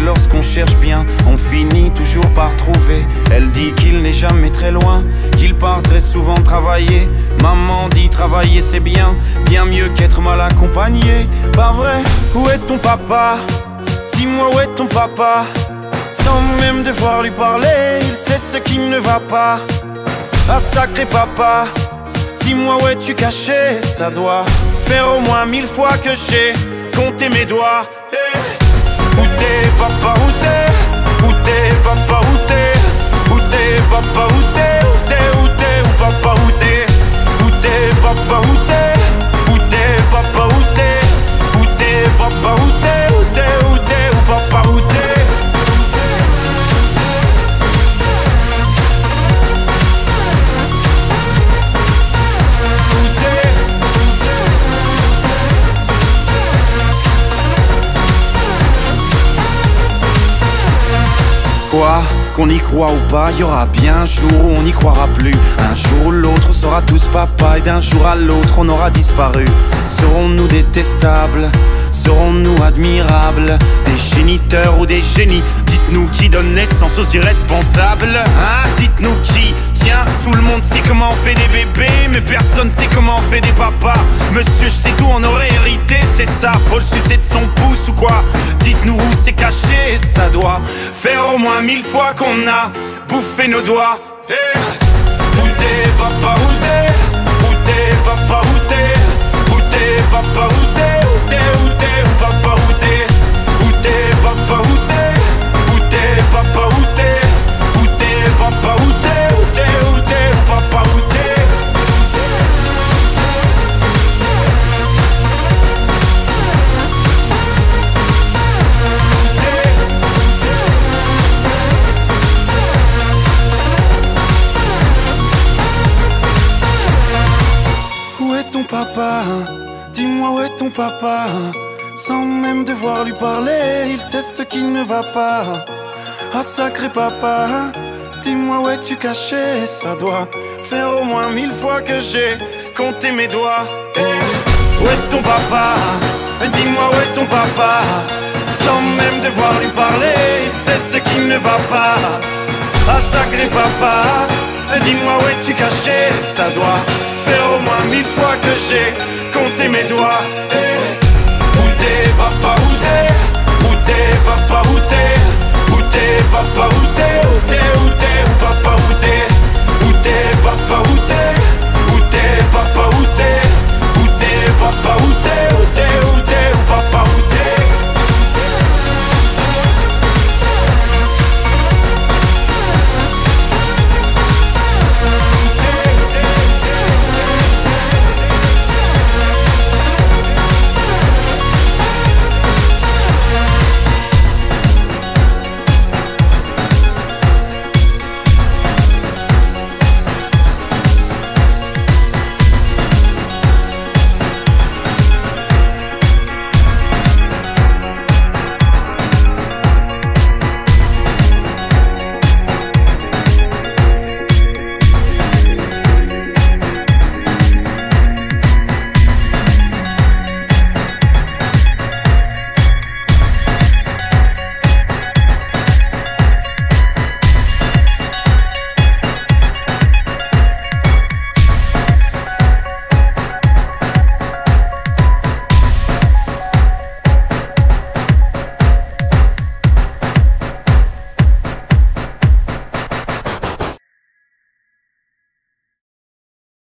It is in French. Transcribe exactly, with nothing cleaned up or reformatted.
lorsqu'on cherche bien, on finit toujours par trouver. Elle dit qu'il n'est jamais très loin, qu'il part très souvent travailler. Maman dit travailler c'est bien, bien mieux qu'être mal accompagné. Pas vrai, où est ton papa? Dis-moi où est ton papa? Sans même devoir lui parler, il sait ce qui ne va pas. Ah sacré papa, dis-moi où es-tu caché? Ça doit faire au moins mille fois que j'ai compté mes doigts. Hey. Où t'es papa, où t'es? Où t'es papa, où t'es? Où t'es papa, où t'es? Où t'es, où t'es, où papa, où t'es? Où t'es papa, où t'es? Où t'es papa, où t'es? Où t'es papa, où t'es? Où t'es, où t'es, où papa, où t'es? Quoi, qu'on y croit ou pas, y aura bien un jour où on n'y croira plus. Un jour ou l'autre on sera tous papa, et d'un jour à l'autre on aura disparu. Serons-nous détestables? Serons-nous admirables? Des géniteurs ou des génies? Dites-nous qui donne naissance aux irresponsables, hein? Dites-nous qui? Tiens, tout le monde sait comment on fait des bébés, mais personne sait comment on fait des papas. Monsieur, je sais tout, on aurait hérité, c'est ça. Faut le sucer de son pouce ou quoi? Dites-nous où c'est caché, ça doit faire au moins mille fois qu'on a bouffé nos doigts. Hey. Où t'es papa, où t'es? Où t'es papa, où t'es? Où t'es papa, où t'es? Où t'es, où t'es, où papa, où t'es? Où t'es papa, où t'es? Où t'es papa, où t'es? Où t'es papa, où t'es? Où t'es, où t'es, où papa, où t'es? Où est ton papa? Dis-moi où est ton papa? Sans même devoir lui parler, il sait ce qui ne va pas. Ah sacré papa, dis-moi où es-tu caché? Ça doit faire au moins mille fois que j'ai compté mes doigts. Hey. Où est ton papa? Dis-moi où est ton papa? Sans même devoir lui parler, il sait ce qui ne va pas. Ah sacré papa, dis-moi où es-tu caché? Ça doit faire au moins mille fois que j'ai compté mes doigts. Hey. Où t'es papa, où t'es? Où t'es papa, où t'es? Où t'es papa, où t'es?